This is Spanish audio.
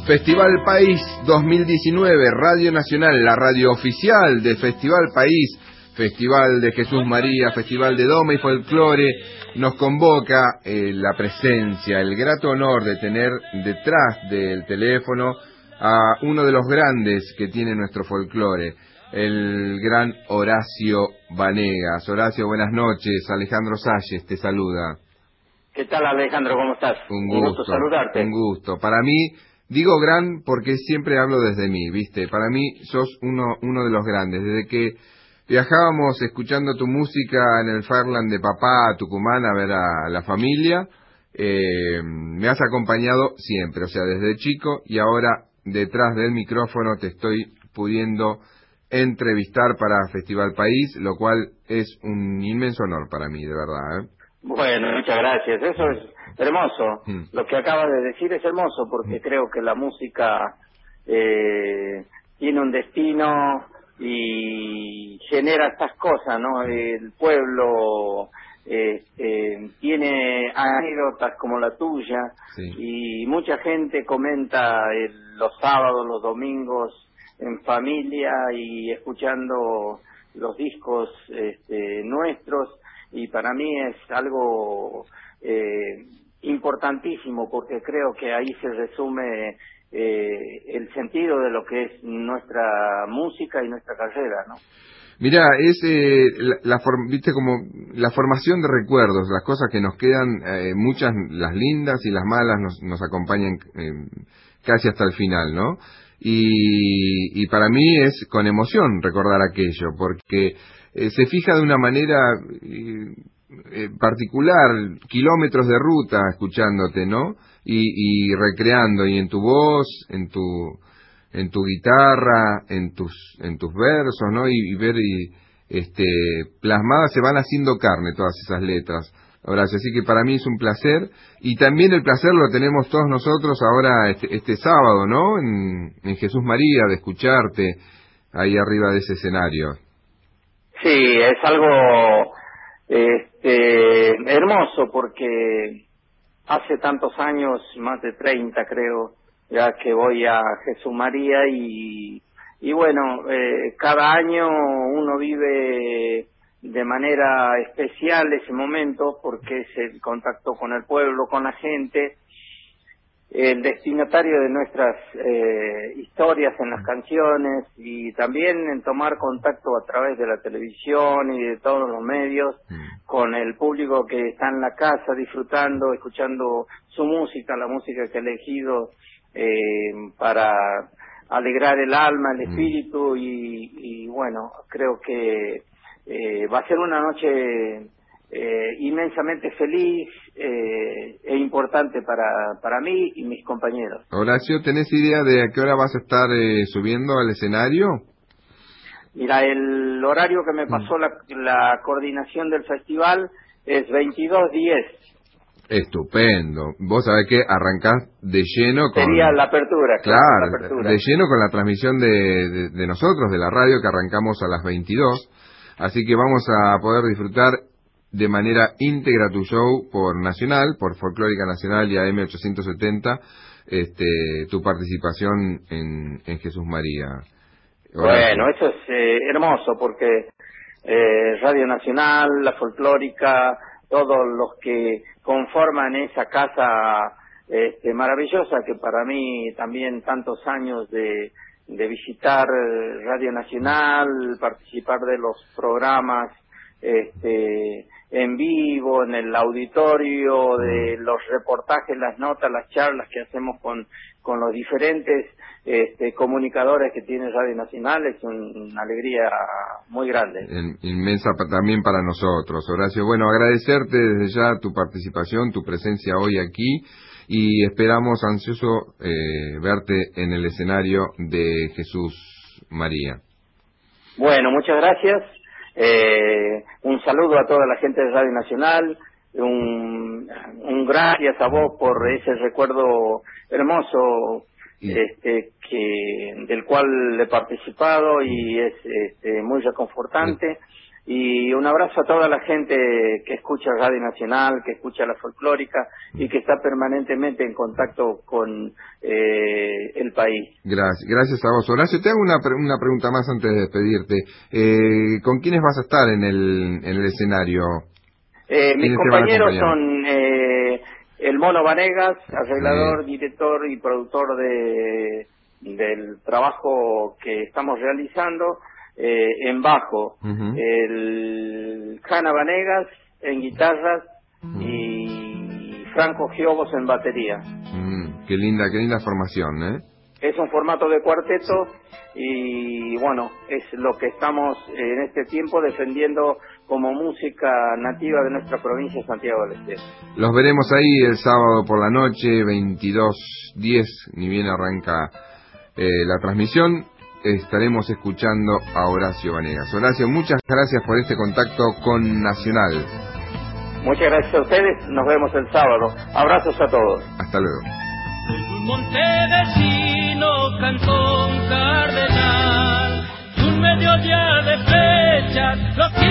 Festival País 2019, Radio Nacional, la radio oficial de Festival País, Festival de Jesús María, Festival de Doma y Folclore, nos convoca la presencia, el grato honor de tener detrás del teléfono a uno de los grandes que tiene nuestro folclore, el gran Horacio Vanegas. Horacio, buenas noches. Alejandro Salles te saluda. ¿Qué tal, Alejandro? ¿Cómo estás? Un gusto saludarte. Un gusto. Para mí, digo gran porque siempre hablo desde mí, ¿viste? Para mí sos uno de los grandes. Desde que viajábamos escuchando tu música en el Fairland de papá a Tucumán a ver a la familia, me has acompañado siempre, o sea, desde chico, y ahora detrás del micrófono te estoy pudiendo entrevistar para Festival País, lo cual es un inmenso honor para mí, de verdad, ¿eh? Bueno, muchas gracias. Eso es hermoso. Lo que acabas de decir es hermoso porque creo que la música tiene un destino y genera estas cosas, ¿no? El pueblo tiene anécdotas como la tuya, sí, y mucha gente comenta los sábados, los domingos en familia y escuchando los discos nuestros, y para mí es algo importantísimo porque creo que ahí se resume el sentido de lo que es nuestra música y nuestra carrera, ¿no? Mirá, es viste, como la formación de recuerdos, las cosas que nos quedan, muchas, las lindas y las malas nos acompañan casi hasta el final, ¿no? Y para mí es con emoción recordar aquello, porque se fija de una manera particular, kilómetros de ruta escuchándote, ¿no? Y recreando, y en tu voz, en tu guitarra, en tus versos, ¿no? Y ver plasmadas, se van haciendo carne todas esas letras, Horacio. Así que para mí es un placer, y también el placer lo tenemos todos nosotros ahora este sábado, ¿no? En Jesús María, de escucharte ahí arriba de ese escenario. Sí, es algo hermoso porque hace tantos años, más de 30 creo, ya que voy a Jesús María y bueno, cada año uno vive de manera especial ese momento porque es el contacto con el pueblo, con la gente, el destinatario de nuestras historias en las canciones, y también en tomar contacto a través de la televisión y de todos los medios con el público que está en la casa disfrutando, escuchando su música, la música que he elegido para alegrar el alma, el espíritu, y bueno, creo que va a ser una noche inmensamente feliz e importante para mí y mis compañeros. Horacio, ¿tenés idea de a qué hora vas a estar subiendo al escenario? Mira, el horario que me pasó la coordinación del festival es 22:10. Estupendo. Vos sabés que arrancás de lleno con... Sería la apertura, claro, la apertura. De lleno con la transmisión de nosotros, de la radio, que arrancamos a las 22. Así que vamos a poder disfrutar de manera íntegra tu show por Nacional, por Folclórica Nacional y AM 870, tu participación en Jesús María. Horacio. Bueno, eso es hermoso porque Radio Nacional, la Folclórica, todos los que conforman esa casa maravillosa, que para mí también tantos años de visitar Radio Nacional, participar de los programas en vivo, en el auditorio, de los reportajes, las notas, las charlas que hacemos con los diferentes comunicadores que tiene Radio Nacional, es una alegría muy grande. Inmensa también para nosotros, Horacio. Bueno, agradecerte desde ya tu participación, tu presencia hoy aquí, y esperamos ansioso verte en el escenario de Jesús María. Bueno, muchas gracias. Un saludo a toda la gente de Radio Nacional, un gracias a vos por ese recuerdo hermoso del cual he participado, y es muy reconfortante, Y un abrazo a toda la gente que escucha Radio Nacional, que escucha la folclórica y que está permanentemente en contacto con el país. Gracias a vos. Horacio, te hago una pregunta más antes de despedirte. ¿Con quiénes vas a estar en el escenario? Mis compañeros son el Mono Vanegas, arreglador, director y productor del trabajo que estamos realizando. En bajo, el Jana Vanegas en guitarras y Franco Giobos en batería. Qué linda formación, ¿eh? Es un formato de cuarteto y bueno, es lo que estamos en este tiempo defendiendo como música nativa de nuestra provincia de Santiago del Estero. Los veremos ahí el sábado por la noche, 22:10, ni bien arranca la transmisión. Estaremos escuchando a Horacio Vanegas. Horacio, muchas gracias por este contacto con Nacional. Muchas gracias a ustedes, nos vemos el sábado. Abrazos a todos. Hasta luego. Un montevecino cantón cardenal, un mediodía de flechas,